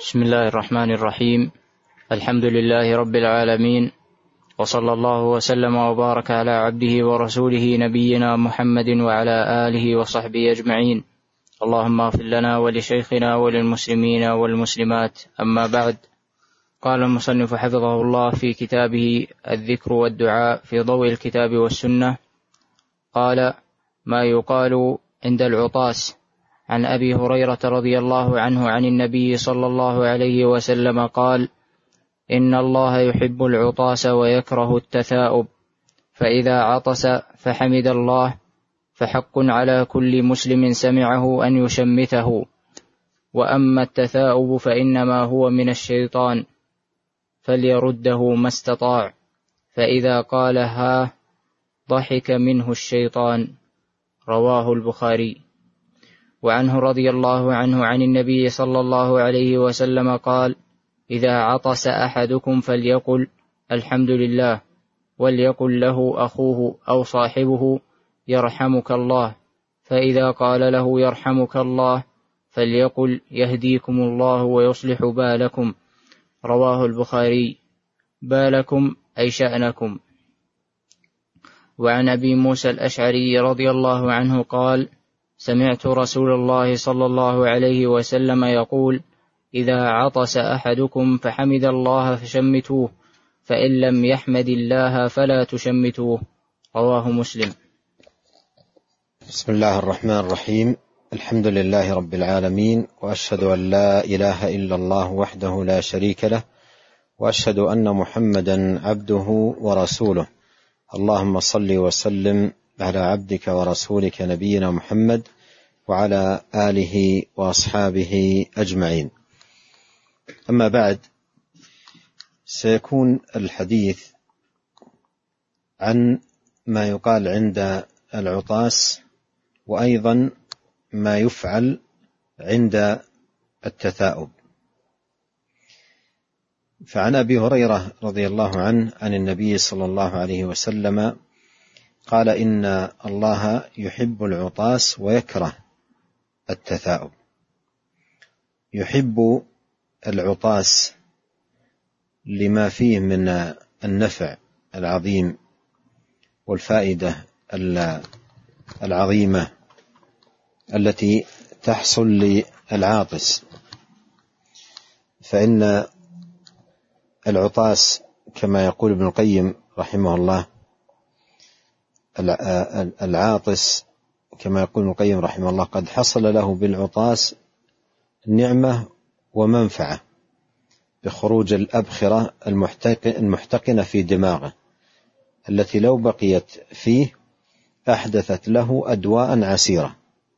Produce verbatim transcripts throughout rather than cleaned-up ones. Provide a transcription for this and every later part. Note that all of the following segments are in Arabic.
بسم الله الرحمن الرحيم. الحمد لله رب العالمين، وصلى الله وسلم وبارك على عبده ورسوله نبينا محمد وعلى آله وصحبه أجمعين. اللهم اغفر لنا ولشيخنا وللمسلمين والمسلمات. أما بعد، قال المصنف حفظه الله في كتابه الذكر والدعاء في ضوء الكتاب والسنة، قال: ما يقال عند العطاس. عن أبي هريرة رضي الله عنه عن النبي صلى الله عليه وسلم قال: إن الله يحب العطاس ويكره التثاؤب، فإذا عطس فحمد الله فحق على كل مسلم سمعه أن يشمته، وأما التثاؤب فإنما هو من الشيطان فليرده ما استطاع، فإذا قال ها ضحك منه الشيطان. رواه البخاري. وعنه رضي الله عنه عن النبي صلى الله عليه وسلم قال: إذا عطس أحدكم فليقل الحمد لله، وليقل له أخوه أو صاحبه يرحمك الله، فإذا قال له يرحمك الله فليقل يهديكم الله ويصلح بالكم. رواه البخاري. بالكم أي شأنكم. وعن أبي موسى الأشعري رضي الله عنه قال: سمعت رسول الله صلى الله عليه وسلم يقول: إذا عطس أحدكم فحمد الله فشمتوه، فإن لم يحمد الله فلا تشمتوه. رواه مسلم. بسم الله الرحمن الرحيم. الحمد لله رب العالمين، وأشهد أن لا إله إلا الله وحده لا شريك له، وأشهد أن محمدا عبده ورسوله. اللهم صل وسلم على عبدك ورسولك نبينا محمد وعلى آله وأصحابه أجمعين. أما بعد، سيكون الحديث عن ما يقال عند العطاس، وأيضا ما يفعل عند التثاؤب. فعن أبي هريرة رضي الله عنه عن النبي صلى الله عليه وسلم قال: إن الله يحب العطاس ويكره التثاؤب. يحب العطاس لما فيه من النفع العظيم والفائدة العظيمة التي تحصل للعاطس، فإن العطاس كما يقول ابن القيم رحمه الله، العاطس كما يقول ابن القيم رحمه الله قد حصل له بالعطاس نعمة ومنفعة بخروج الأبخرة المحتقنة في دماغه، التي لو بقيت فيه أحدثت له أدواء عسيرة.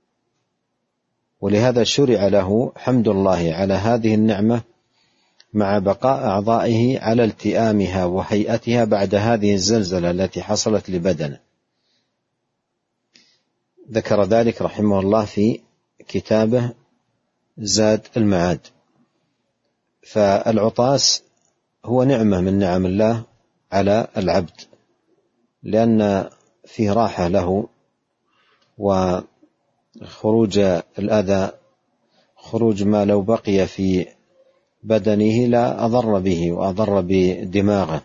ولهذا شرع له حمد الله على هذه النعمة مع بقاء أعضائه على التئامها وهيئتها بعد هذه الزلزلة التي حصلت لبدنه. ذكر ذلك رحمه الله في كتابه زاد المعاد. فالعطاس هو نعمة من نعم الله على العبد، لأن فيه راحة له وخروج الأذى، خروج ما لو بقي في بدنه لا أضر به وأضر بدماغه.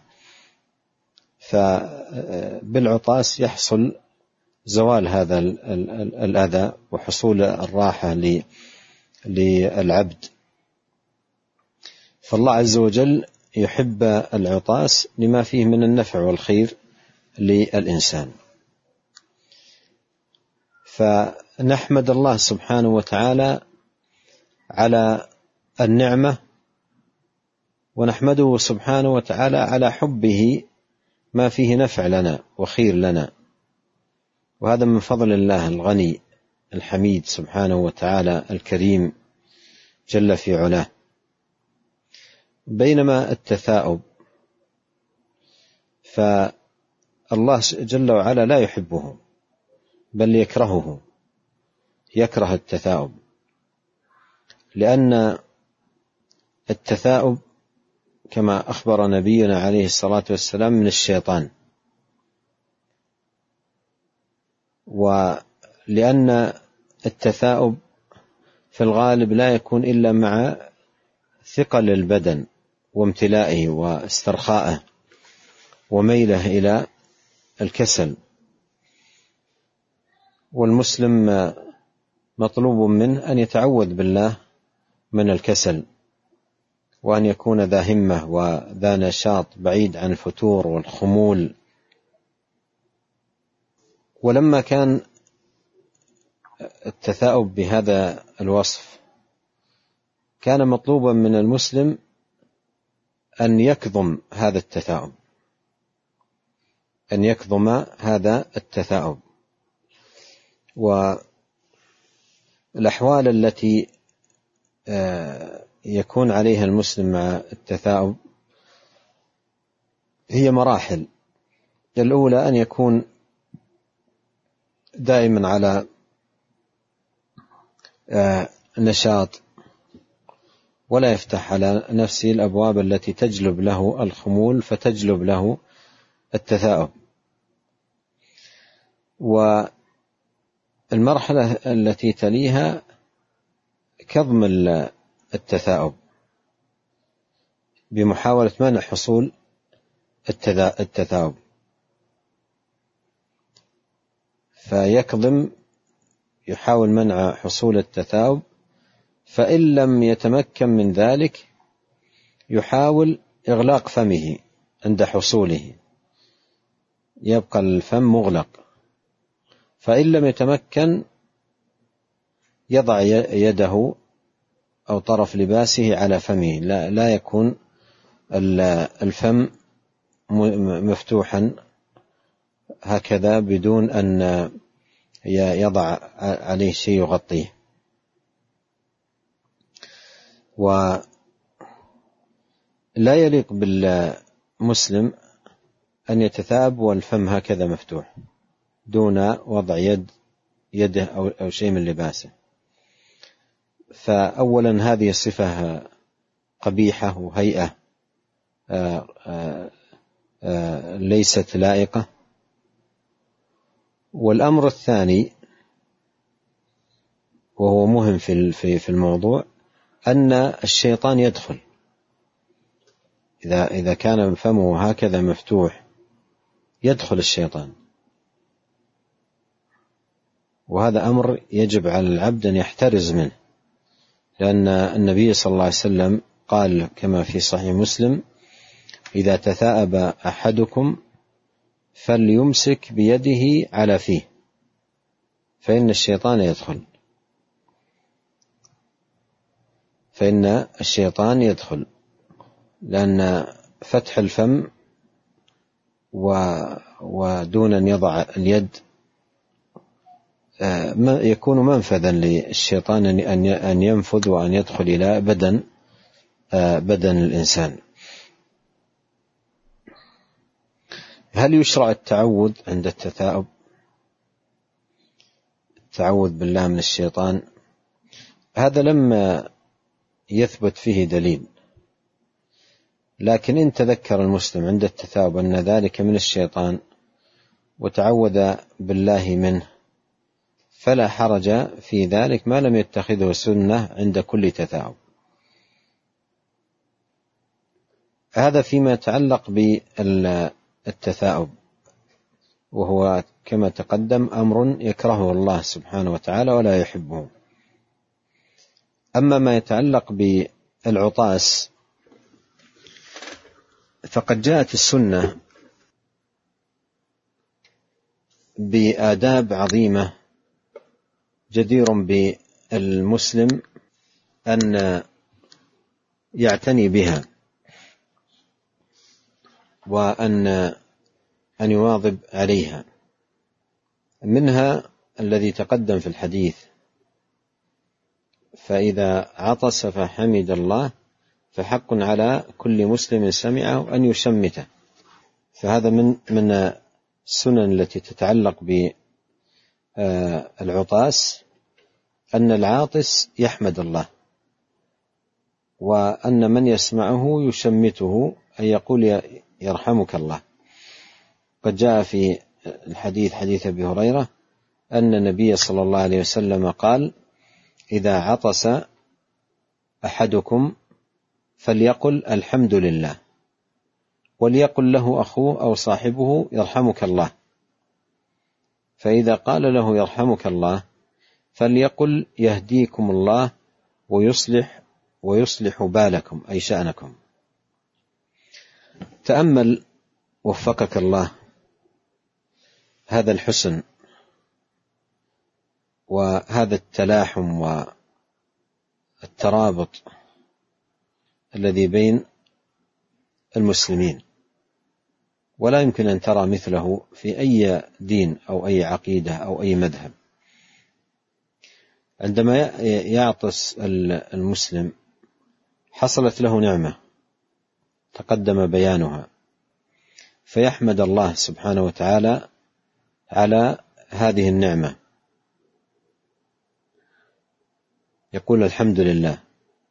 فبالعطاس يحصل زوال هذا الأذى وحصول الراحة للعبد. فالله عز وجل يحب العطاس لما فيه من النفع والخير للإنسان. فنحمد الله سبحانه وتعالى على النعمة، ونحمده سبحانه وتعالى على حبه ما فيه نفع لنا وخير لنا، وهذا من فضل الله الغني الحميد سبحانه وتعالى الكريم جل في علاه. بينما التثاؤب فالله جل وعلا لا يحبه، بل يكرهه، يكره التثاؤب، لأن التثاؤب كما أخبر نبينا عليه الصلاة والسلام من الشيطان، ولأن التثاؤب في الغالب لا يكون إلا مع ثقل البدن وامتلائه واسترخائه وميله إلى الكسل. والمسلم مطلوب منه أن يتعوذ بالله من الكسل، وأن يكون ذا همة وذا نشاط بعيد عن الفتور والخمول. ولما كان التثاؤب بهذا الوصف، كان مطلوبا من المسلم أن يكظم هذا التثاؤب، أن يكظم هذا التثاؤب. والأحوال التي يكون عليها المسلم مع التثاؤب هي مراحل. الأولى أن يكون دائما على نشاط، ولا يفتح على نفسه الأبواب التي تجلب له الخمول فتجلب له التثاؤب. والمرحلة التي تليها كظم التثاؤب بمحاولة منع حصول التثاؤب، فيكظم يحاول منع حصول التثاؤب، فإن لم يتمكن من ذلك يحاول إغلاق فمه عند حصوله، يبقى الفم مغلق. فإن لم يتمكن يضع يده أو طرف لباسه على فمه، لا, لا يكون الفم مفتوحا هكذا بدون أن يضع عليه شيء يغطيه. ولا يليق بالمسلم أن يتثاءب والفم هكذا مفتوح دون وضع يد يده أو شيء من لباسه. فأولا هذه صفة قبيحة وهيئة ليست لائقة. والأمر الثاني وهو مهم في في الموضوع أن الشيطان يدخل إذا إذا كان فمه هكذا مفتوح، يدخل الشيطان، وهذا أمر يجب على العبد أن يحترز منه، لأن النبي صلى الله عليه وسلم قال كما في صحيح مسلم: إذا تثاءب أحدكم فليمسك بيده على فيه فإن الشيطان يدخل فإن الشيطان يدخل لأن فتح الفم ودون أن يضع اليد يكون منفذا للشيطان أن ينفذ وأن يدخل إلى بدن بدن الإنسان. هل يشرع التعوذ عند التثاؤب؟ التعوذ بالله من الشيطان هذا لم يثبت فيه دليل، لكن إن تذكر المسلم عند التثاؤب أن ذلك من الشيطان وتعوذ بالله منه فلا حرج في ذلك، ما لم يتخذه سنة عند كل تثاؤب. هذا فيما يتعلق بالتثاؤب، وهو كما تقدم أمر يكرهه الله سبحانه وتعالى ولا يحبه. أما ما يتعلق بالعطاس فقد جاءت السنة بآداب عظيمة جدير بالمسلم أن يعتني بها، وأن أن يواظب عليها. منها الذي تقدم في الحديث: فإذا عطس فحمد الله فحق على كل مسلم سمعه أن يشمته. فهذا من من السنن التي تتعلق بالعطاس أن العاطس يحمد الله، وأن من يسمعه يشمته أي يقول يرحمك الله. قد جاء في الحديث حديث أبي هريرة أن النبي صلى الله عليه وسلم قال: إذا عطس أحدكم فليقل الحمد لله، وليقل له أخوه أو صاحبه يرحمك الله. فإذا قال له يرحمك الله فليقل يهديكم الله ويصلح ويصلح بالكم، أي شأنكم. تأمل وفقك الله هذا الحسن وهذا التلاحم والترابط الذي بين المسلمين، ولا يمكن أن ترى مثله في أي دين أو أي عقيدة أو أي مذهب. عندما يعطس المسلم حصلت له نعمة تقدم بيانها، فيحمد الله سبحانه وتعالى على هذه النعمة، يقول الحمد لله.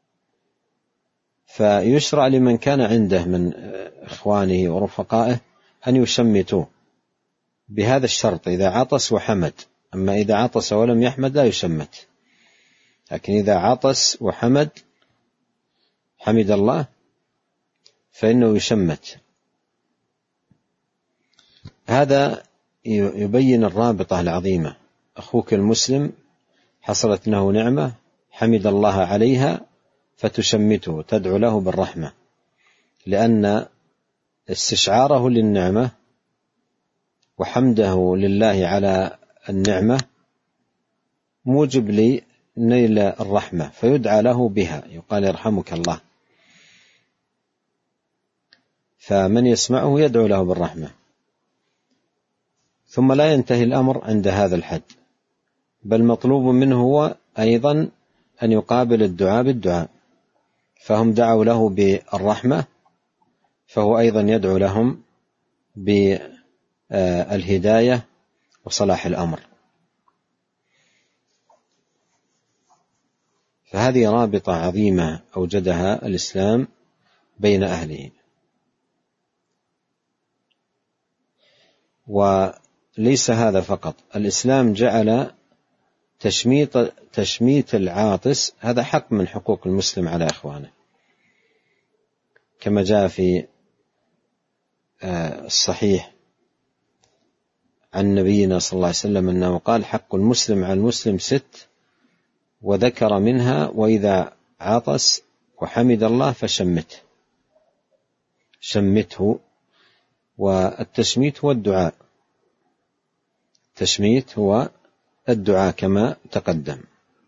فيشرع لمن كان عنده من إخوانه ورفقائه أن يشمتوه بهذا الشرط إذا عطس وحمد. أما إذا عطس ولم يحمد لا يشمت، لكن إذا عطس وحمد حمد الله فإنه يشمت. هذا يبين الرابطة العظيمة. أخوك المسلم حصلت له نعمة حمد الله عليها فتشمته، تدعو له بالرحمة، لأن استشعاره للنعمة وحمده لله على النعمة موجب لنيل الرحمة، فيدعى له بها، يقال يرحمك الله. فمن يسمعه يدعو له بالرحمة. ثم لا ينتهي الأمر عند هذا الحد، بل مطلوب منه هو أيضا أن يقابل الدعاء بالدعاء. فهم دعوا له بالرحمة، فهو أيضا يدعو لهم بالهداية وصلاح الأمر. فهذه رابطة عظيمة أوجدها الإسلام بين أهله. وليس هذا فقط، الإسلام جعل تشميت, تشميت العاطس هذا حق من حقوق المسلم على إخوانه، كما جاء في الصحيح عن نبينا صلى الله عليه وسلم أنه قال: حق المسلم على المسلم ست، وذكر منها: وإذا عطس وحمد الله فشمته. شمته. والتشميت هو الدعاء، التشميت هو الدعاء كما تقدم.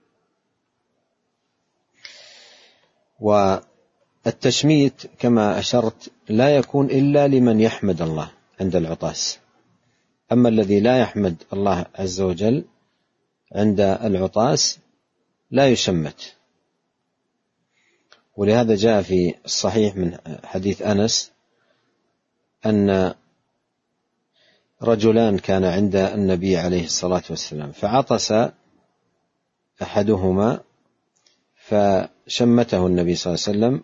والتشميت كما أشرت لا يكون إلا لمن يحمد الله عند العطاس. أما الذي لا يحمد الله عز وجل عند العطاس لا يشمت. ولهذا جاء في الصحيح من حديث أنس أن رجلان كان عند النبي عليه الصلاة والسلام، فعطس أحدهما فشمته النبي صلى الله عليه وسلم،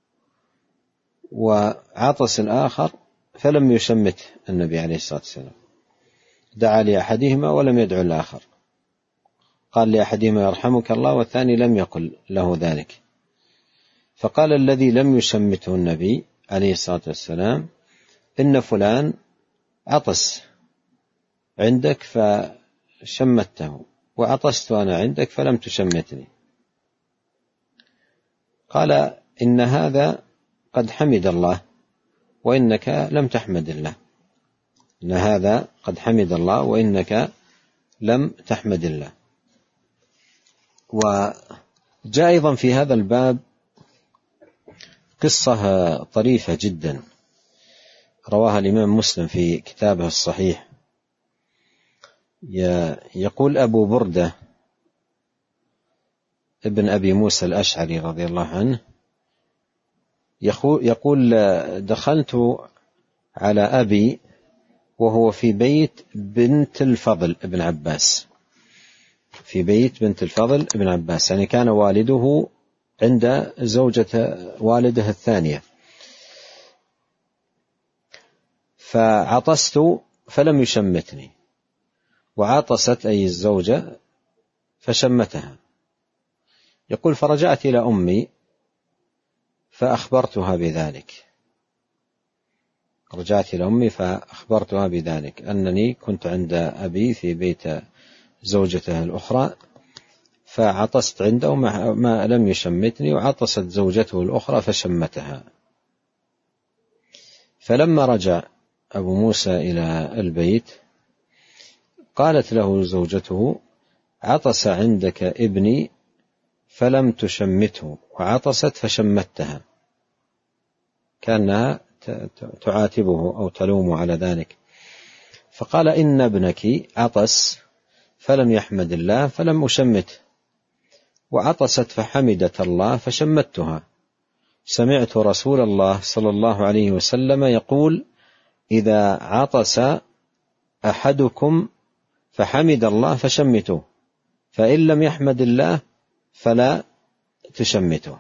وعطس الآخر فلم يشمته النبي عليه الصلاة والسلام. دعا لأحدهما ولم يدعو الآخر، قال لأحدهما يرحمك الله، والثاني لم يقل له ذلك. فقال الذي لم يشمته النبي عليه الصلاة والسلام: إن فلان عطس عندك فشمته، وعطست أنا عندك فلم تشمتني. قال: إن هذا قد حمد الله وإنك لم تحمد الله. إن هذا قد حمد الله وإنك لم تحمد الله. وجاء أيضا في هذا الباب قصة طريفة جدا رواها الإمام مسلم في كتابه الصحيح. يقول أبو بردة ابن أبي موسى الأشعري رضي الله عنه، يقول: دخلت على أبي وهو في بيت بنت الفضل ابن عباس، في بيت بنت الفضل ابن عباس، يعني كان والده عند زوجة والده الثانية. فعطست فلم يشمتني، وعطست أي الزوجة فشمتها. يقول: فرجعت إلى أمي فأخبرتها بذلك، رجعت إلى أمي فأخبرتها بذلك أنني كنت عند أبي في بيت زوجته الأخرى فعطست عنده ما لم يشمتني، وعطست زوجته الأخرى فشمتها. فلما رجع أبو موسى إلى البيت قالت له زوجته: عطس عندك ابني فلم تشمته، وعطست فشمتها، كأنها تعاتبه أو تلوم على ذلك. فقال: إن ابنك عطس فلم يحمد الله فلم أشمته، وعطست فحمدت الله فشمتها. سمعت رسول الله صلى الله عليه وسلم يقول: إذا عطس أحدكم فحمد الله فشمتوه، فإن لم يحمد الله فلا تشمته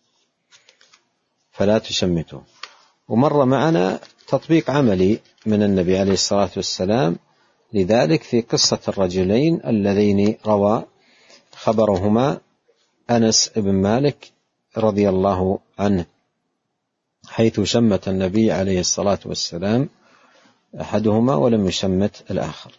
فلا تشمته. ومر معنا تطبيق عملي من النبي عليه الصلاة والسلام لذلك في قصة الرجلين اللذين روى خبرهما أنس بن مالك رضي الله عنه، حيث شمت النبي عليه الصلاة والسلام أحدهما ولم يشمت الآخر.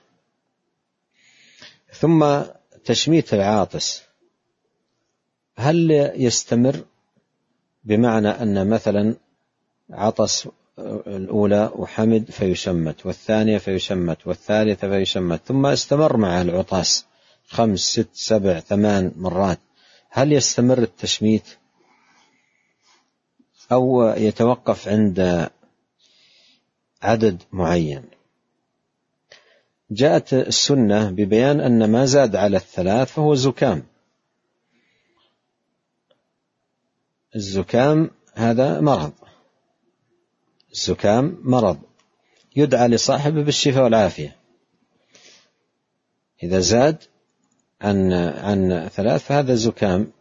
ثم تشميت العاطس هل يستمر؟ بمعنى أن مثلا عطس الأولى وحمد فيشمت، والثانية فيشمت، والثالثة فيشمت، ثم استمر مع العطاس خمس ست سبع ثمان مرات، هل يستمر التشميت أو يتوقف عند عدد معين؟ جاءت السنة ببيان أن ما زاد على الثلاث فهو زكام. الزكام هذا مرض، الزكام مرض يدعى لصاحبه بالشفاء والعافية. إذا زاد عن عن ثلاث فهذا زكام،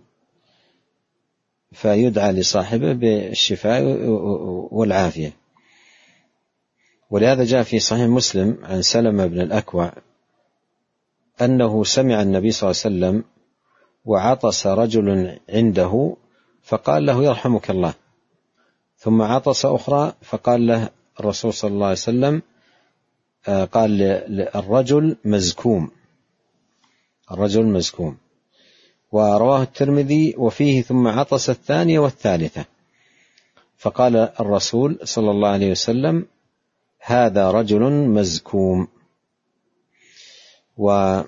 فيدعى لصاحبه بالشفاء والعافية. ولهذا جاء في صحيح مسلم عن سلمة بن الأكوع أنه سمع النبي صلى الله عليه وسلم وعطس رجل عنده فقال له: يرحمك الله. ثم عطس أخرى فقال له الرسول صلى الله عليه وسلم، قال للرجل مزكوم، الرجل مزكوم. ورواه الترمذي وفيه: ثم عطس الثانية والثالثة، فقال الرسول صلى الله عليه وسلم: هذا رجل مزكوم. وفي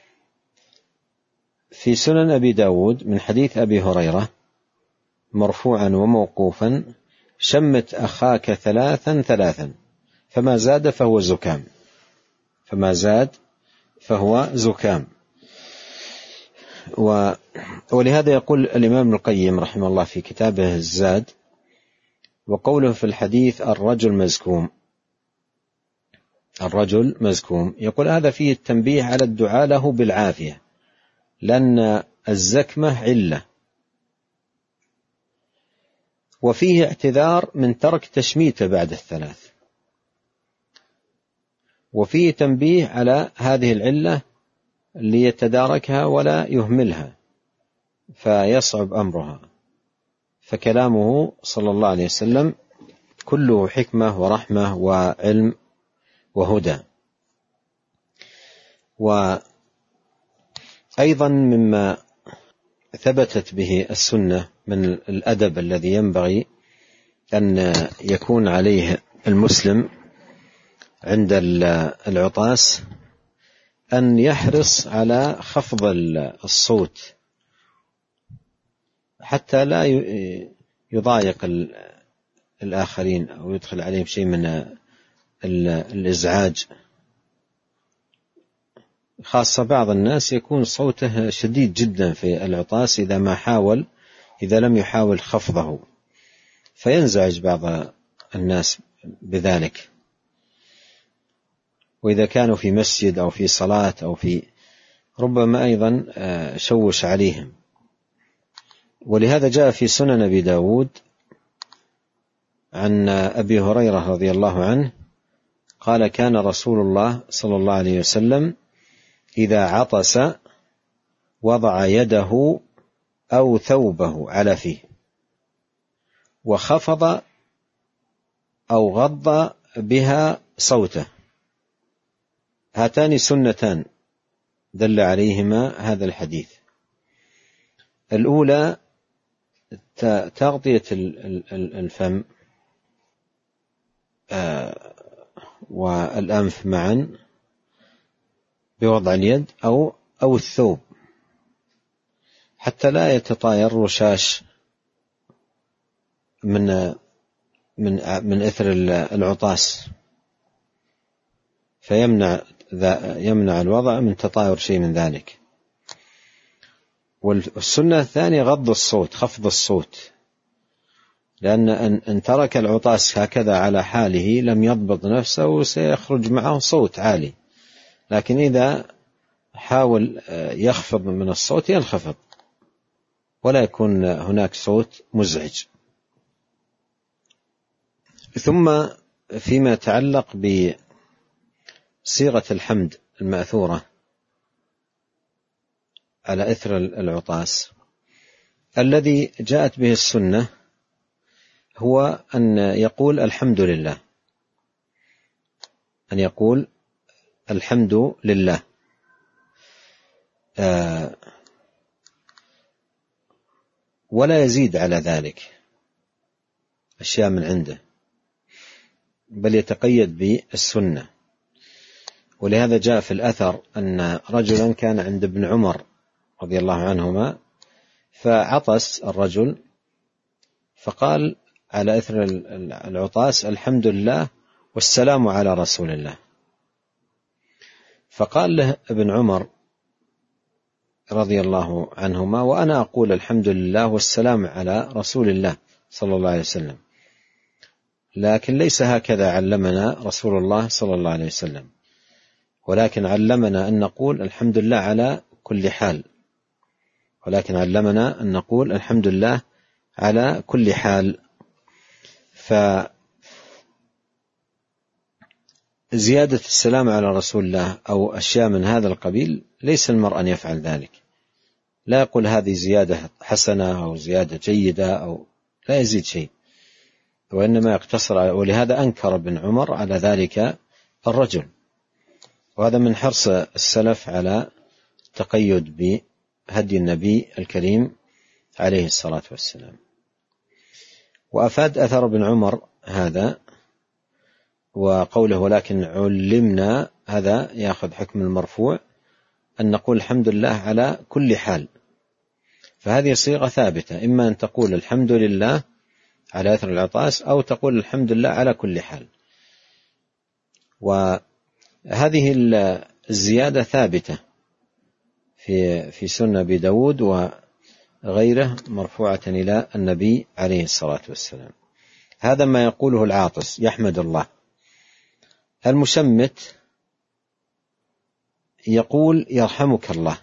سنن أبي داود من حديث أبي هريرة مرفوعا وموقوفا: شمت أخاك ثلاثا ثلاثا فما زاد فهو زكام، فما زاد فهو زكام. ولهذا يقول الإمام ابن القيم رحمه الله في كتابه الزاد: وقوله في الحديث الرجل مزكوم، الرجل مزكوم، يقول هذا فيه التنبيه على الدعاء له بالعافية، لأن الزكمة علة، وفيه اعتذار من ترك تشميته بعد الثلاث، وفيه تنبيه على هذه العلة ليتداركها ولا يهملها فيصعب أمرها. فكلامه صلى الله عليه وسلم كله حكمة ورحمة وعلم وهدى. وأيضا مما ثبتت به السنة من الأدب الذي ينبغي أن يكون عليه المسلم عند العطاس أن يحرص على خفض الصوت حتى لا يضايق الآخرين أو يدخل عليهم شيء من الإزعاج، خاصة بعض الناس يكون صوته شديد جدا في العطاس إذا ما حاول إذا لم يحاول خفضه، فينزعج بعض الناس بذلك. وإذا كانوا في مسجد أو في صلاة أو في ربما أيضا شوش عليهم. ولهذا جاء في سنن أبي داود عن أبي هريرة رضي الله عنه قال: كان رسول الله صلى الله عليه وسلم إذا عطس وضع يده أو ثوبه على فيه وخفض أو غض بها صوته. هاتان سنتان دل عليهما هذا الحديث. الأولى تغطية الفم والأنف معا بوضع اليد أو أو الثوب حتى لا يتطاير رشاش من من من إثر العطاس، فيمنع يمنع الوضع من تطاير شيء من ذلك. والسنة الثانية غض الصوت، خفض الصوت، لأن أن ترك العطاس هكذا على حاله لم يضبط نفسه وسيخرج معه صوت عالي، لكن إذا حاول يخفض من الصوت ينخفض ولا يكون هناك صوت مزعج. ثم فيما يتعلق بصيغة الحمد المأثورة على إثر العطاس، الذي جاءت به السنة هو أن يقول الحمد لله، أن يقول الحمد لله، آه ولا يزيد على ذلك أشياء من عنده، بل يتقيد بالسنة. ولهذا جاء في الأثر أن رجلا كان عند ابن عمر رضي الله عنهما، فعطس الرجل فقال على إثر العطاس الحمد لله والسلام على رسول الله. فقال له ابن عمر رضي الله عنهما وأنا أقول الحمد لله والسلام على رسول الله صلى الله عليه وسلم، لكن ليس هكذا علمنا رسول الله صلى الله عليه وسلم، ولكن علمنا أن نقول الحمد لله على كل حال، ولكن علمنا أن نقول الحمد لله على كل حال. فزيادة السلام على رسول الله أو أشياء من هذا القبيل ليس المرء أن يفعل ذلك، لا يقول هذه زيادة حسنة أو زيادة جيدة أو لا يزيد شيء، وإنما يقتصر. ولهذا أنكر ابن عمر على ذلك الرجل، وهذا من حرص السلف على التقيد بهدي النبي الكريم عليه الصلاة والسلام. وأفاد أثر ابن عمر هذا وقوله ولكن علمنا، هذا يأخذ حكم المرفوع أن نقول الحمد لله على كل حال. فهذه صيغة ثابتة، إما أن تقول الحمد لله على أثر العطاس أو تقول الحمد لله على كل حال. وهذه الزيادة ثابتة في في سنة أبي داود وغيره مرفوعة إلى النبي عليه الصلاة والسلام. هذا ما يقوله العاطس يحمد الله. المشمت يقول يرحمك الله،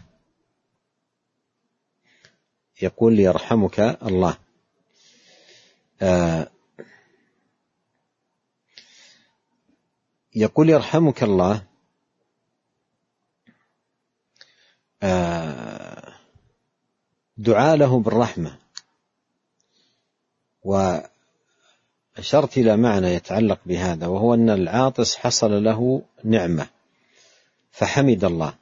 يقول يرحمك الله. آه يقول يرحمك الله آه دعاء له بالرحمة. وأشرت إلى معنى يتعلق بهذا، وهو أن العاطس حصل له نعمة فحمد الله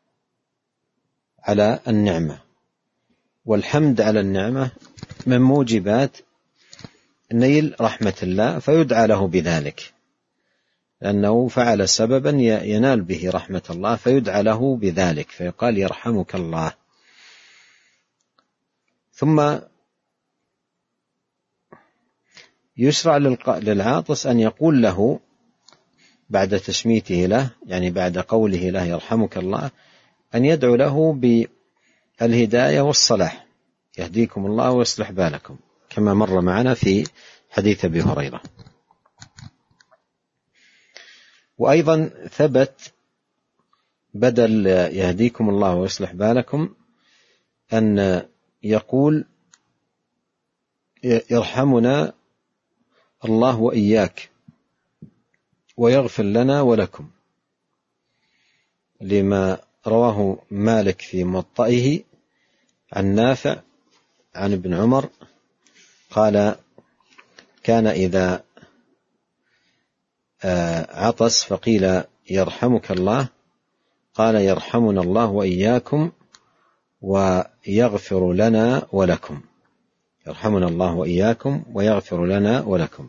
على النعمة، والحمد على النعمة من موجبات نيل رحمة الله، فيدعى له بذلك لأنه فعل سببا ينال به رحمة الله، فيدعى له بذلك فيقال يرحمك الله. ثم يشرع للعاطس أن يقول له بعد تشميته له، يعني بعد قوله له يرحمك الله، أن يدعو له بالهداية والصلاح، يهديكم الله ويصلح بالكم، كما مر معنا في حديث أبي هريرة. وأيضا ثبت بدل يهديكم الله ويصلح بالكم أن يقول يرحمنا الله وإياك ويغفر لنا ولكم، لما رواه مالك في موطئه عن نافع عن ابن عمر قال كان إذا عطس فقيل يرحمك الله قال يرحمنا الله وإياكم ويغفر لنا ولكم، يرحمنا الله وإياكم ويغفر لنا ولكم.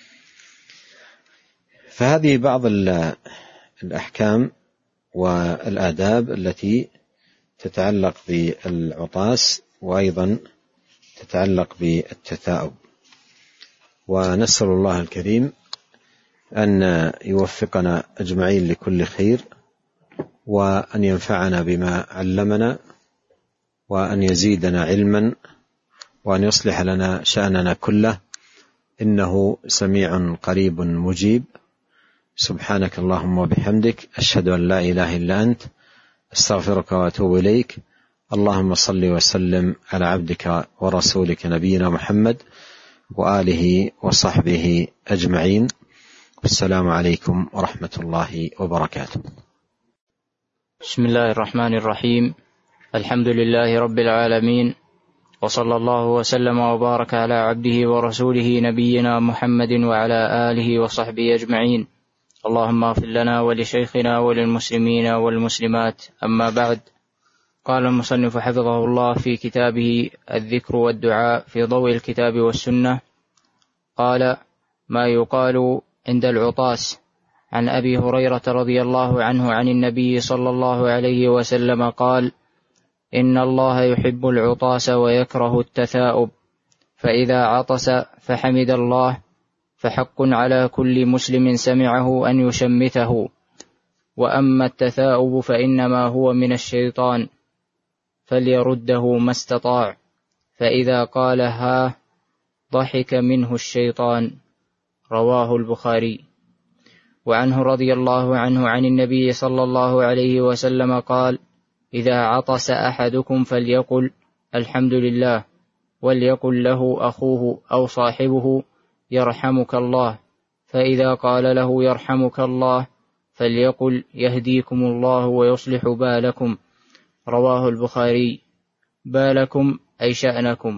فهذه بعض الأحكام والآداب التي تتعلق بالعطاس وأيضا تتعلق بالتثاؤب. ونسأل الله الكريم أن يوفقنا أجمعين لكل خير، وأن ينفعنا بما علمنا، وأن يزيدنا علما، وأن يصلح لنا شأننا كله، إنه سميع قريب مجيب. سبحانك اللهم وبحمدك، أشهد أن لا إله إلا أنت، أستغفرك وأتوب إليك. اللهم صل وسلم على عبدك ورسولك نبينا محمد وآله وصحبه أجمعين. والسلام عليكم ورحمة الله وبركاته. بسم الله الرحمن الرحيم. الحمد لله رب العالمين، وصلى الله وسلم وبارك على عبده ورسوله نبينا محمد وعلى آله وصحبه أجمعين. اللهم اغفر لنا ولشيخنا وللمسلمين والمسلمات. أما بعد، قال المصنف حفظه الله في كتابه الذكر والدعاء في ضوء الكتاب والسنة، قال: ما يقال عند العطاس. عن أبي هريرة رضي الله عنه عن النبي صلى الله عليه وسلم قال: إن الله يحب العطاس ويكره التثاؤب، فإذا عطس فحمد الله فحق على كل مسلم سمعه أن يشمته، وأما التثاؤب فإنما هو من الشيطان فليرده ما استطاع، فإذا قال ها ضحك منه الشيطان. رواه البخاري. وعنه رضي الله عنه عن النبي صلى الله عليه وسلم قال: إذا عطس أحدكم فليقل الحمد لله، وليقل له أخوه أو صاحبه يرحمك الله، فإذا قال له يرحمك الله فليقل يهديكم الله ويصلح بالكم. رواه البخاري. بالكم أي شأنكم.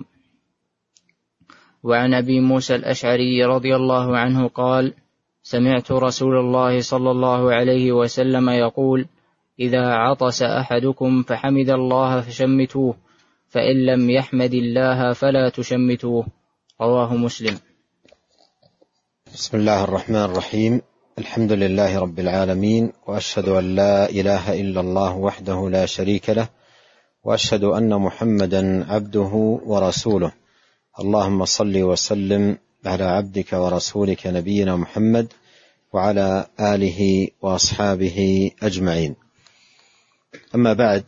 وعن أبي موسى الأشعري رضي الله عنه قال: سمعت رسول الله صلى الله عليه وسلم يقول: إذا عطس أحدكم فحمد الله فشمتوه، فإن لم يحمد الله فلا تشمتوه. رواه مسلم. بسم الله الرحمن الرحيم. الحمد لله رب العالمين، وأشهد أن لا إله إلا الله وحده لا شريك له، وأشهد أن محمدا عبده ورسوله. اللهم صل وسلم على عبدك ورسولك نبينا محمد وعلى آله وأصحابه أجمعين. أما بعد،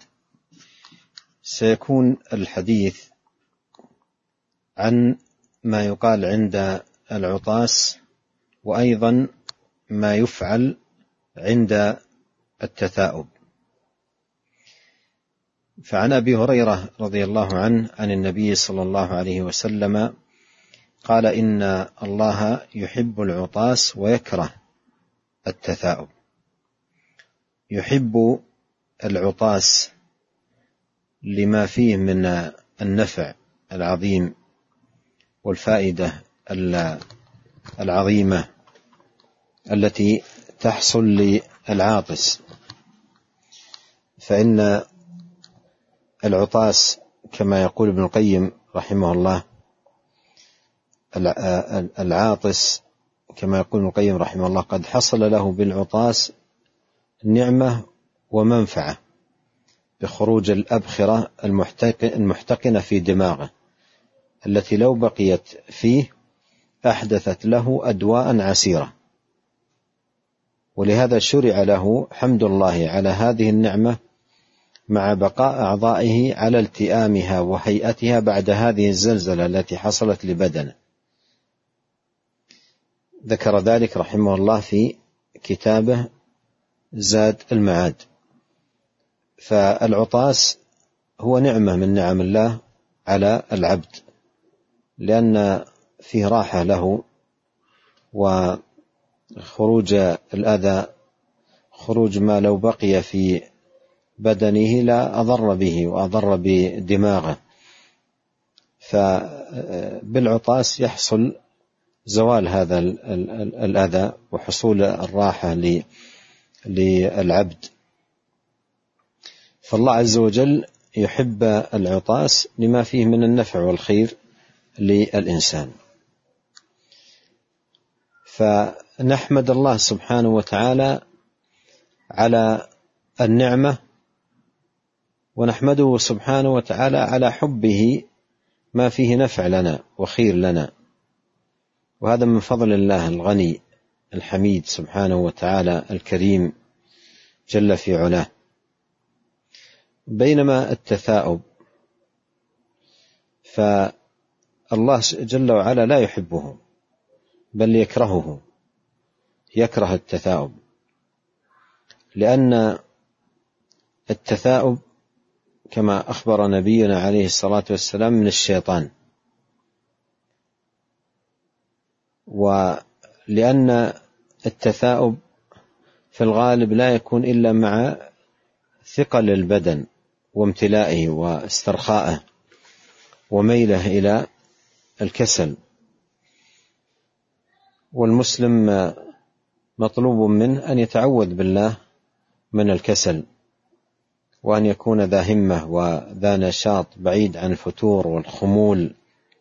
سيكون الحديث عن ما يقال عند العطاس، وأيضا ما يفعل عند التثاؤب. فعن أبي هريرة رضي الله عنه عن النبي صلى الله عليه وسلم قال: إن الله يحب العطاس ويكره التثاؤب. يحب العطاس لما فيه من النفع العظيم والفائدة العظيمة التي تحصل للعاطس، فإن العطاس كما يقول ابن القيم رحمه الله، العاطس كما يقول ابن القيم رحمه الله قد حصل له بالعطاس نعمة ومنفعة بخروج الأبخرة المحتقنة في دماغه، التي لو بقيت فيه أحدثت له أدواء عسيرة. ولهذا شرع له حمد الله على هذه النعمة مع بقاء أعضائه على التئامها وهيئتها بعد هذه الزلزلة التي حصلت لبدنه. ذكر ذلك رحمه الله في كتابه زاد المعاد. فالعطاس هو نعمة من نعم الله على العبد، لأن فيه راحة له وخروج الأذى، خروج ما لو بقي في بدنه لا أضر به وأضر بدماغه. فبالعطاس يحصل زوال هذا الأذى وحصول الراحة للعبد. فالله عز وجل يحب العطاس لما فيه من النفع والخير للإنسان. فنحمد الله سبحانه وتعالى على النعمة، ونحمده سبحانه وتعالى على حبه ما فيه نفع لنا وخير لنا، وهذا من فضل الله الغني الحميد سبحانه وتعالى الكريم جل في علاه. بينما التثاؤب فالله جل وعلا لا يحبه بل يكرهه، يكره التثاؤب، لأن التثاؤب كما أخبر نبينا عليه الصلاة والسلام من الشيطان، ولأن التثاؤب في الغالب لا يكون إلا مع ثقل البدن وامتلائه واسترخائه وميله إلى الكسل. والمسلم مطلوب منه أن يتعوذ بالله من الكسل، وأن يكون ذا همة وذا نشاط بعيد عن الفتور والخمول.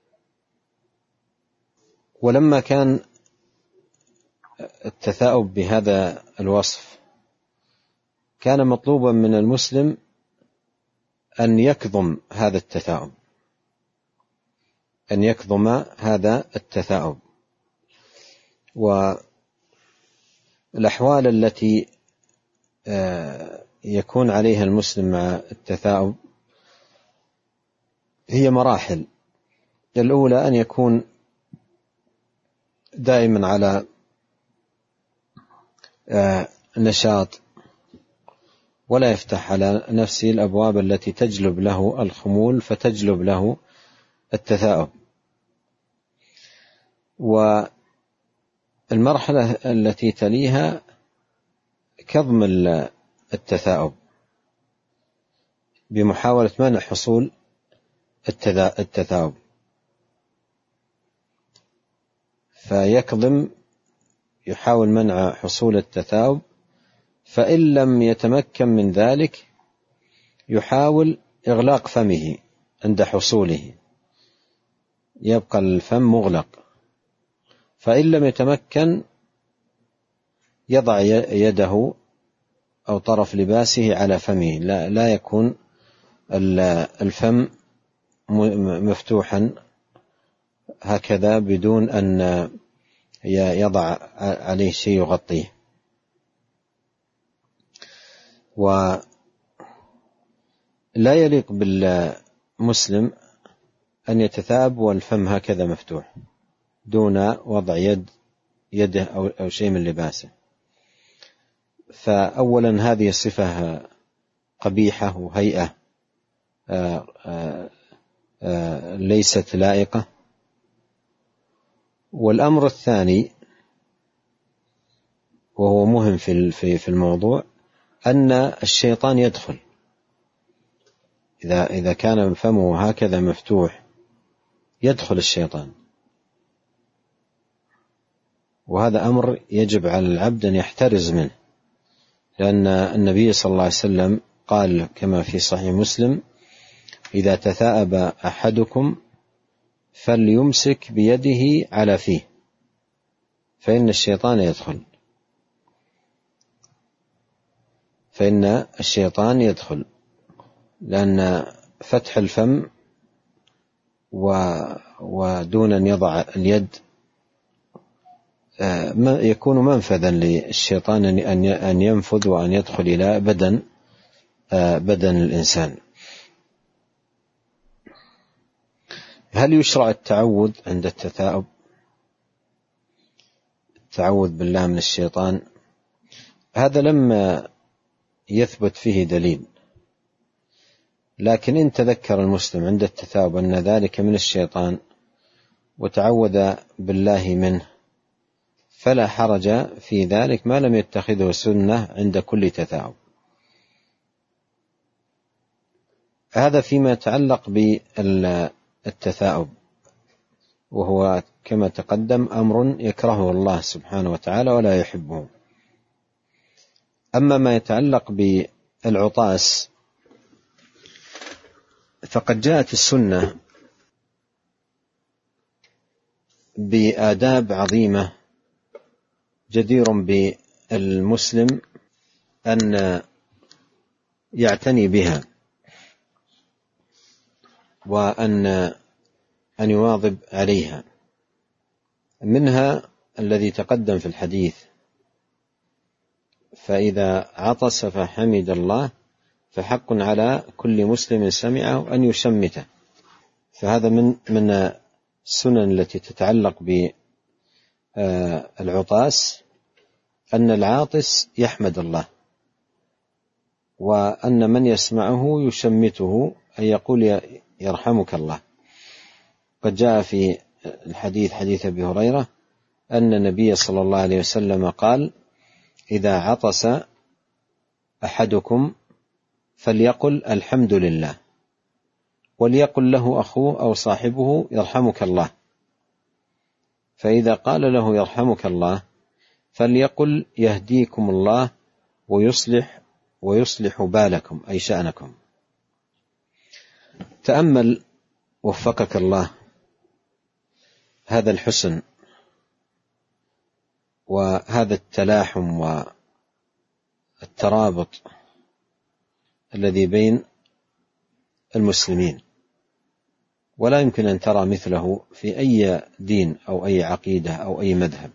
ولما كان التثاؤب بهذا الوصف كان مطلوبا من المسلم أن يكظم هذا التثاؤب، أن يكظم هذا التثاؤب. والأحوال التي يكون عليها المسلم مع التثاؤب هي مراحل. الأولى أن يكون دائما على نشاط ولا يفتح على نفسه الأبواب التي تجلب له الخمول فتجلب له التثاؤب. والمرحلة التي تليها كظم التثاؤب بمحاولة منع حصول التثاؤب، فيكظم يحاول منع حصول التثاؤب، فإن لم يتمكن من ذلك يحاول إغلاق فمه عند حصوله، يبقى الفم مغلق، فإن لم يتمكن يضع يده أو طرف لباسه على فمه، لا, لا يكون الفم مفتوحا هكذا بدون أن يضع عليه شيء يغطيه. ولا يليق بالمسلم أن يتثاءب والفم هكذا مفتوح دون وضع يد يده أو شيء من لباسه. فأولا هذه صفة قبيحة وهيئة ليست لائقة. والأمر الثاني وهو مهم في في الموضوع أن الشيطان يدخل إذا إذا كان فمه هكذا مفتوح، يدخل الشيطان، وهذا أمر يجب على العبد أن يحترز منه، لأن النبي صلى الله عليه وسلم قال كما في صحيح مسلم: إذا تثاءب أحدكم فليمسك بيده على فيه فإن الشيطان يدخل فإن الشيطان يدخل لأن فتح الفم ودون أن يضع اليد يكون منفذا للشيطان أن ينفذ وأن يدخل إلى بدن بدن الإنسان. هل يشرع التعوذ عند التثاؤب؟ التعوذ بالله من الشيطان هذا لم يثبت فيه دليل، لكن إن تذكر المسلم عند التثاؤب أن ذلك من الشيطان وتعوذ بالله منه فلا حرج في ذلك ما لم يتخذه سنة عند كل تثاؤب. هذا فيما يتعلق بالتثاؤب. وهو كما تقدم أمر يكرهه الله سبحانه وتعالى ولا يحبه. أما ما يتعلق بالعطاس فقد جاءت السنة بآداب عظيمة جدير بالمسلم أن يعتني بها، وأن أن يواظب عليها. منها الذي تقدم في الحديث: فإذا عطس فحمد الله فحق على كل مسلم سمعه أن يشمته. فهذا من من السنن التي تتعلق بالعطاس أن العاطس يحمد الله، وأن من يسمعه يشمته أي يقول يرحمك الله. قد جاء في الحديث حديث أبي هريرة أن النبي صلى الله عليه وسلم قال: إذا عطس أحدكم فليقل الحمد لله، وليقل له أخوه أو صاحبه يرحمك الله. فإذا قال له يرحمك الله فليقل يهديكم الله ويصلح ويصلح بالكم أي شأنكم. تأمل وفقك الله هذا الحسن وهذا التلاحم والترابط الذي بين المسلمين، ولا يمكن أن ترى مثله في أي دين أو أي عقيدة أو أي مذهب.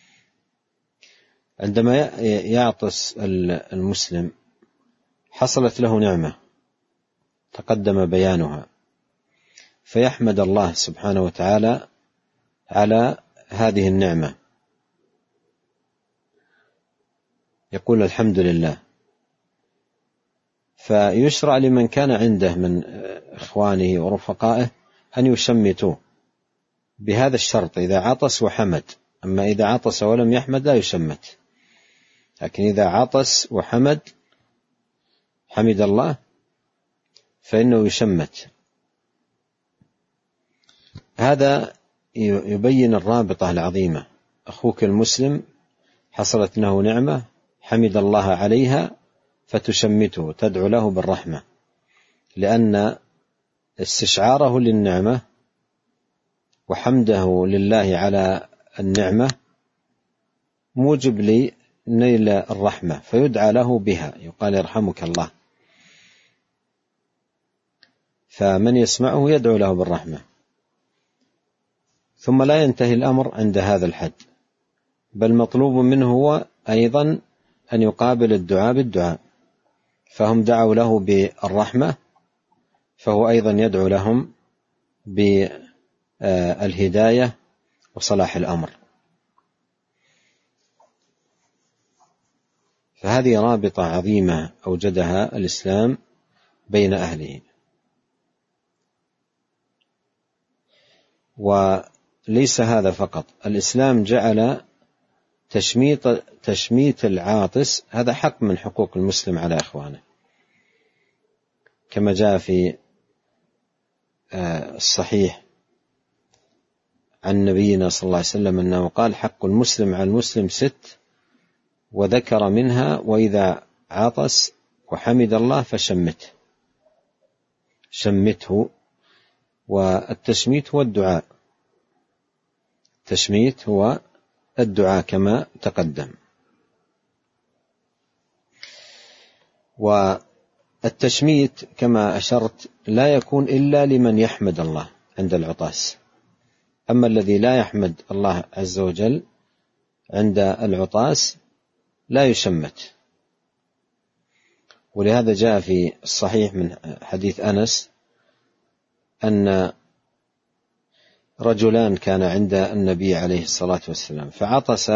عندما يعطس المسلم حصلت له نعمة تقدم بيانها، فيحمد الله سبحانه وتعالى على هذه النعمة، يقول الحمد لله. فيشرع لمن كان عنده من إخوانه ورفقائه أن يشمتوه بهذا الشرط: إذا عطس وحمد. أما إذا عطس ولم يحمد لا يشمت، لكن إذا عطس وحمد حمد الله فإنه يشمت. هذا يبين الرابطة العظيمة: أخوك المسلم حصلت له نعمة حمد الله عليها فتشمته، تدعو له بالرحمة، لأن استشعاره للنعمة وحمده لله على النعمة موجب لنيل الرحمة، فيدعى له بها، يقال يرحمك الله. فمن يسمعه يدعو له بالرحمة. ثم لا ينتهي الأمر عند هذا الحد، بل مطلوب منه هو أيضا أن يقابل الدعاء بالدعاء. فهم دعوا له بالرحمة، فهو أيضا يدعو لهم بالهداية وصلاح الأمر. فهذه رابطة عظيمة أوجدها الإسلام بين أهله. وليس هذا فقط، الإسلام جعل تشميت تشميت العاطس هذا حق من حقوق المسلم على إخوانه، كما جاء في الصحيح عن نبينا صلى الله عليه وسلم أنه قال: حق المسلم على المسلم ست، وذكر منها: وإذا عطس وحمد الله فشمته. شمته. والتشميت هو الدعاء، التشميت هو الدعاء كما تقدم. والتشميت كما أشرت لا يكون إلا لمن يحمد الله عند العطاس. أما الذي لا يحمد الله عز وجل عند العطاس لا يشمت. ولهذا جاء في الصحيح من حديث أنس أن رجلان كان عند النبي عليه الصلاة والسلام، فعطس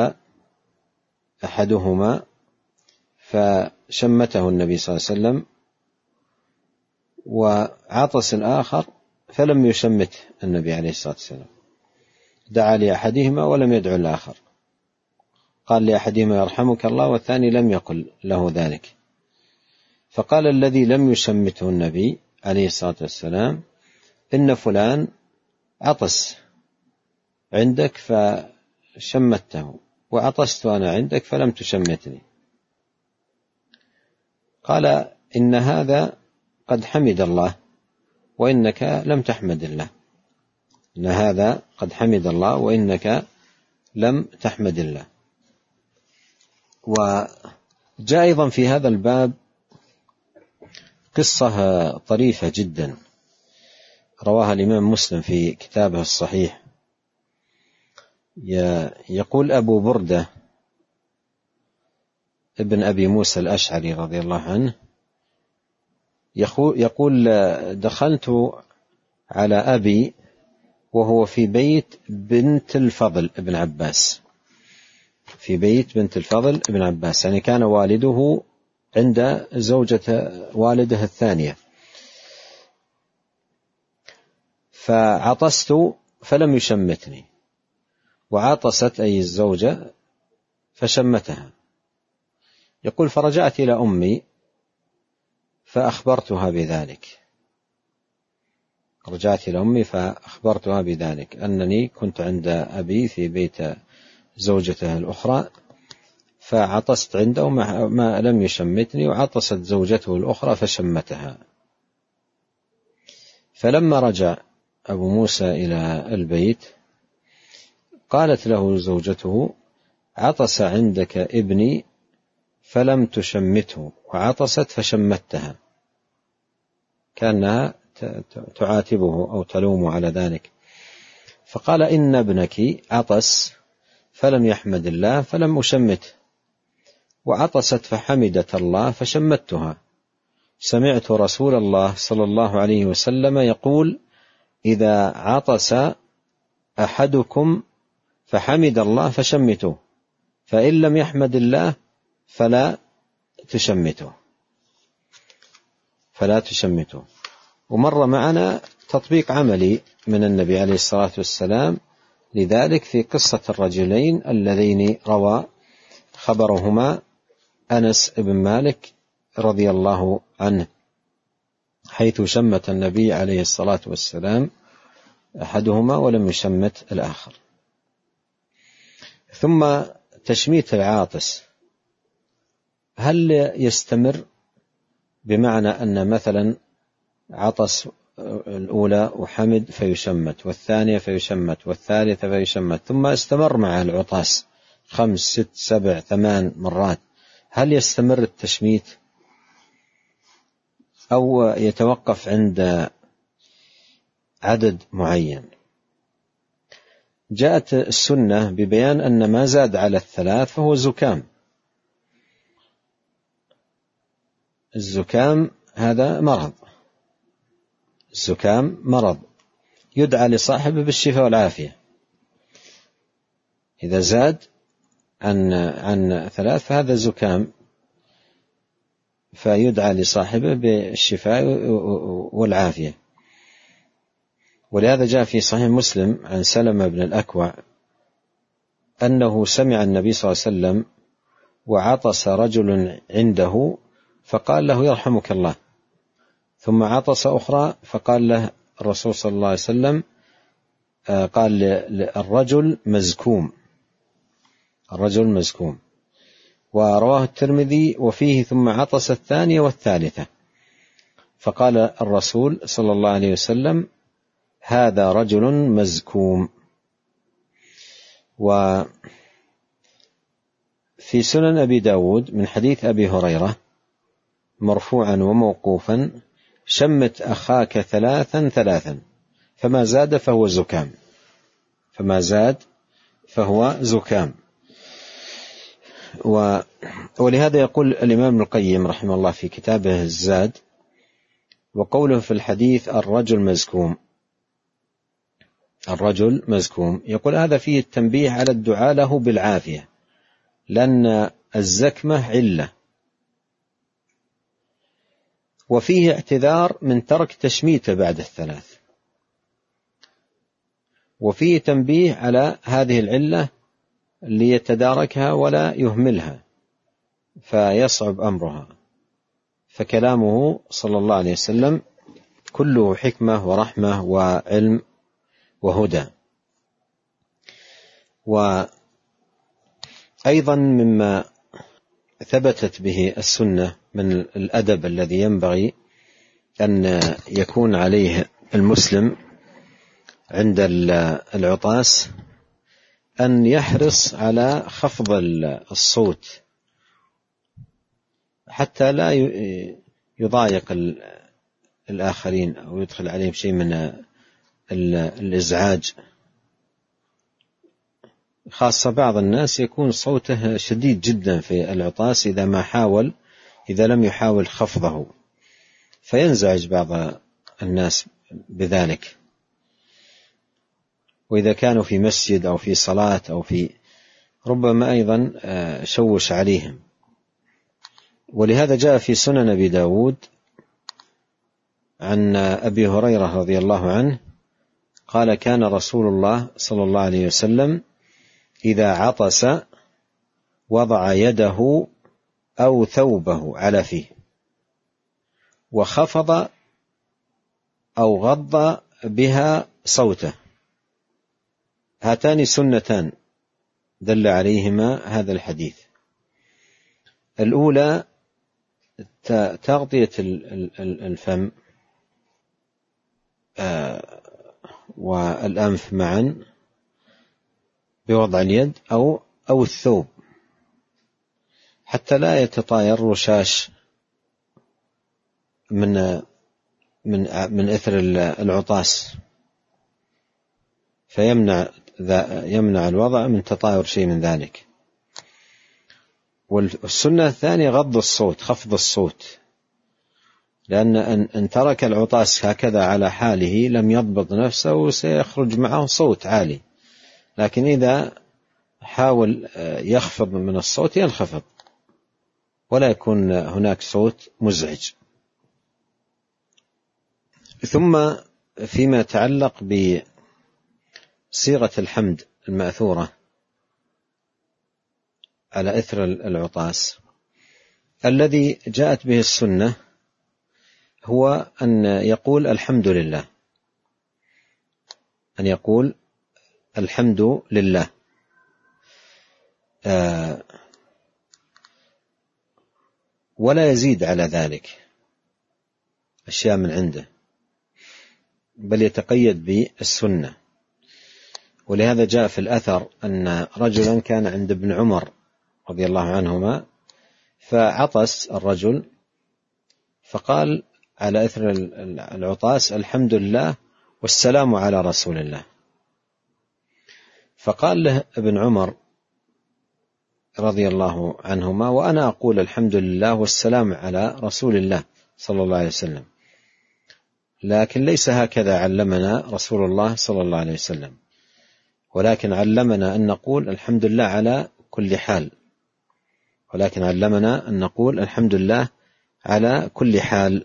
أحدهما فشمته النبي صلى الله عليه وسلم، وعطس الآخر فلم يشمته النبي عليه الصلاة والسلام. دعا لأحدهما ولم يدعو الآخر، قال لأحدهما يرحمك الله، والثاني لم يقل له ذلك. فقال الذي لم يشمته النبي عليه الصلاة والسلام: إن فلان عطس عندك فشمته، وعطست أنا عندك فلم تشمتني. قال إن هذا قد حمد الله وإنك لم تحمد الله، إن هذا قد حمد الله وإنك لم تحمد الله. وجاء أيضا في هذا الباب قصة طريفة جدا رواها الإمام مسلم في كتابه الصحيح. يقول أبو بردة ابن أبي موسى الأشعري رضي الله عنه يقول دخلت على أبي وهو في بيت بنت الفضل ابن عباس، في بيت بنت الفضل ابن عباس، يعني كان والده عند زوجة والده الثانية. فعطست فلم يشمتني، وعطست أي الزوجة فشمتها. يقول فرجعت إلى أمي فأخبرتها بذلك، رجعت إلى أمي فأخبرتها بذلك أنني كنت عند أبي في بيت زوجته الأخرى فعطست عنده ما لم يشمتني، وعطست زوجته الأخرى فشمتها. فلما رجع أبو موسى إلى البيت قالت له زوجته عطس عندك ابني فلم تشمته، وعطست فشمتها، كأنها تعاتبه أو تلوم على ذلك. فقال إن ابنك عطس فلم يحمد الله فلم أشمته، وعطست فحمدت الله فشمتها. سمعت رسول الله صلى الله عليه وسلم يقول إذا عطس أحدكم فحمد الله فشمتوه، فإن لم يحمد الله فلا تشمته فلا تشمته. ومر معنا تطبيق عملي من النبي عليه الصلاة والسلام لذلك في قصة الرجلين اللذين روى خبرهما أنس بن مالك رضي الله عنه، حيث شمت النبي عليه الصلاة والسلام أحدهما ولم يشمت الآخر. ثم تشميت العاطس هل يستمر، بمعنى أن مثلا عطس الأولى وحمد فيشمت، والثانية فيشمت، والثالثة فيشمت، ثم استمر مع العطاس خمس ست سبع ثمان مرات، هل يستمر التشميت أو يتوقف عند عدد معين؟ جاءت السنة ببيان أن ما زاد على الثلاث فهو زكام. الزكام هذا مرض، الزكام مرض يدعى لصاحبه بالشفاء والعافية. إذا زاد عن عن ثلاث فهذا زكام، فيدعى لصاحبه بالشفاء والعافية. ولهذا جاء في صحيح مسلم عن سلمة بن الأكوع أنه سمع النبي صلى الله عليه وسلم وعطس رجل عنده فقال له يرحمك الله، ثم عطس أخرى فقال له الرسول صلى الله عليه وسلم قال الرجل مزكوم، الرجل مزكوم. ورواه الترمذي وفيه ثم عطس الثانية والثالثة، فقال الرسول صلى الله عليه وسلم هذا رجل مزكوم. وفي سنن أبي داود من حديث أبي هريرة مرفوعا وموقوفا شمت أخاك ثلاثا ثلاثا فما زاد فهو زكام، فما زاد فهو زكام. ولهذا يقول الإمام ابن القيم رحمه الله في كتابه الزاد وقوله في الحديث الرجل مزكوم، الرجل مزكوم، يقول هذا فيه التنبيه على الدعاء له بالعافية، لأن الزكمة علة، وفيه اعتذار من ترك تشميته بعد الثلاث، وفيه تنبيه على هذه العلة ليتداركها ولا يهملها فيصعب أمرها. فكلامه صلى الله عليه وسلم كله حكمة ورحمة وعلم وهدى. وأيضا مما ثبتت به السنة من الأدب الذي ينبغي أن يكون عليه المسلم عند العطاس أن يحرص على خفض الصوت حتى لا يضايق الآخرين أو يدخل عليهم شيء من الإزعاج، خاصة بعض الناس يكون صوته شديد جدا في العطاس إذا ما حاول إذا لم يحاول خفضه، فينزعج بعض الناس بذلك. وإذا كانوا في مسجد أو في صلاة أو في ربما أيضا شوش عليهم. ولهذا جاء في سنن أبي داود عن أبي هريرة رضي الله عنه قال كان رسول الله صلى الله عليه وسلم إذا عطس وضع يده أو ثوبه على فيه وخفض أو غض بها صوته. هاتان سنتان دل عليهما هذا الحديث. الأولى تغطية الفم والأنف معا بوضع اليد أو أو الثوب حتى لا يتطاير رشاش من من من إثر العطاس، فيمنع يمنع الوضع من تطاير شيء من ذلك. والسنة الثانية غض الصوت، خفض الصوت، لأن أن ترك العطاس هكذا على حاله لم يضبط نفسه وسيخرج معه صوت عالي، لكن إذا حاول يخفض من الصوت ينخفض ولا يكون هناك صوت مزعج. ثم فيما يتعلق بصيغة الحمد المأثورة على إثر العطاس، الذي جاءت به السنة هو أن يقول الحمد لله، أن يقول الحمد لله آه ولا يزيد على ذلك أشياء من عنده، بل يتقيد بالسنة. ولهذا جاء في الأثر أن رجلا كان عند ابن عمر رضي الله عنهما فعطس الرجل فقال على إثر العطاس الحمد لله والسلام على رسول الله، فقال له ابن عمر رضي الله عنهما وأنا أقول الحمد لله والسلام على رسول الله صلى الله عليه وسلم، لكن ليس هكذا علمنا رسول الله صلى الله عليه وسلم، ولكن علمنا أن نقول الحمد لله على كل حال، ولكن علمنا أن نقول الحمد لله على كل حال.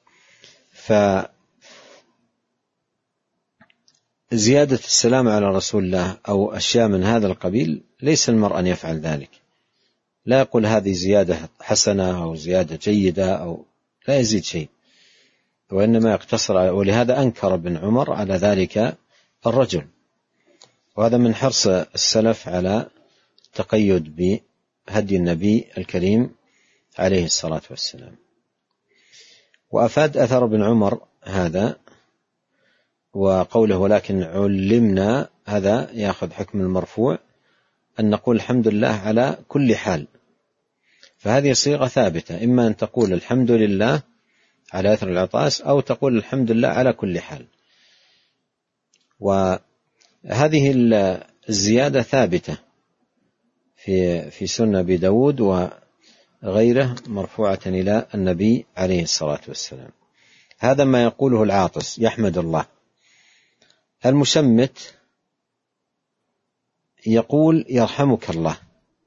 فزيادة السلام على رسول الله أو أشياء من هذا القبيل ليس المرء أن يفعل ذلك، لا يقول هذه زيادة حسنة أو زيادة جيدة أو لا يزيد شيء، وإنما يقتصر. ولهذا أنكر ابن عمر على ذلك الرجل، وهذا من حرص السلف على التقيد بهدي النبي الكريم عليه الصلاة والسلام. وأفاد أثر ابن عمر هذا وقوله ولكن علمنا، هذا يأخذ حكم المرفوع أن نقول الحمد لله على كل حال، فهذه صيغة ثابتة، إما أن تقول الحمد لله على أثر العطاس أو تقول الحمد لله على كل حال. وهذه الزيادة ثابتة في في سنة أبي داود وغيره مرفوعة إلى النبي عليه الصلاة والسلام. هذا ما يقوله العاطس يحمد الله. المشمت يقول يرحمك الله،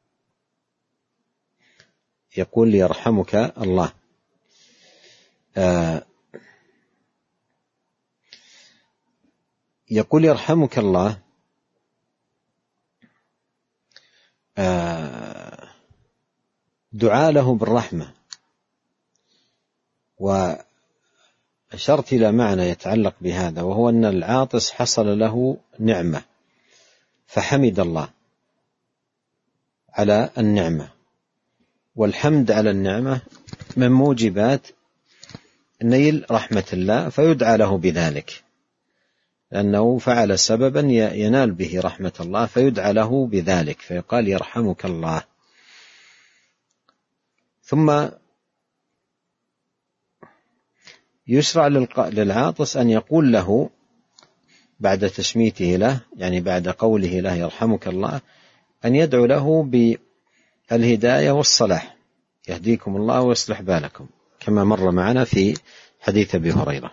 يقول يرحمك الله. آه يقول يرحمك الله آه دعاء له بالرحمة. وأشرت إلى معنى يتعلق بهذا، وهو أن العاطس حصل له نعمة فحمد الله على النعمة، والحمد على النعمة من موجبات نيل رحمة الله، فيدعى له بذلك لأنه فعل سببا ينال به رحمة الله، فيدعى له بذلك، فيقال يرحمك الله. ثم يشرع للعاطس أن يقول له بعد تشميته له، يعني بعد قوله له يرحمك الله، أن يدعو له بالهداية والصلاح، يهديكم الله ويصلح بالكم، كما مر معنا في حديث أبي هريرة.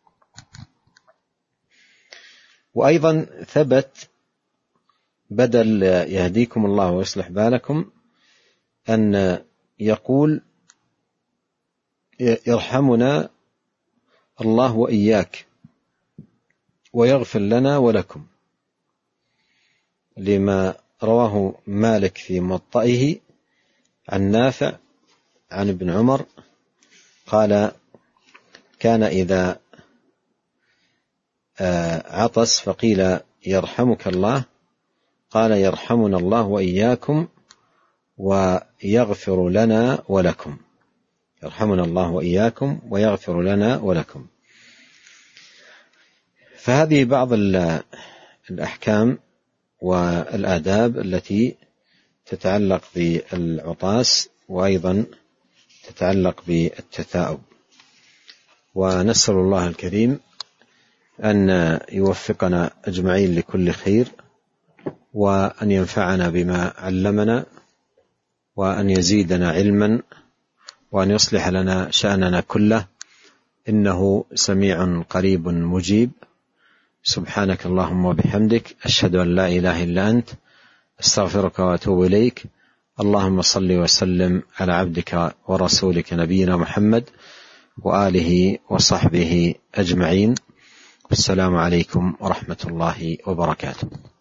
وأيضا ثبت بدل يهديكم الله ويصلح بالكم أن يقول يرحمنا الله وإياك ويغفر لنا ولكم، لما رواه مالك في موطئه عن نافع عن ابن عمر قال: كان إذا عطس فقيل يرحمك الله قال يرحمنا الله وإياكم ويغفر لنا ولكم، يرحمنا الله وإياكم ويغفر لنا ولكم. فهذه بعض الأحكام والآداب التي تتعلق بالعطاس، وأيضا تتعلق بالتثاؤب. ونسأل الله الكريم أن يوفقنا أجمعين لكل خير، وأن ينفعنا بما علمنا، وأن يزيدنا علما، وأن يصلح لنا شأننا كله، إنه سميع قريب مجيب. سبحانك اللهم وبحمدك، أشهد أن لا إله إلا أنت، أستغفرك وأتوب إليك. اللهم صل وسلم على عبدك ورسولك نبينا محمد وآله وصحبه أجمعين. السلام عليكم ورحمة الله وبركاته.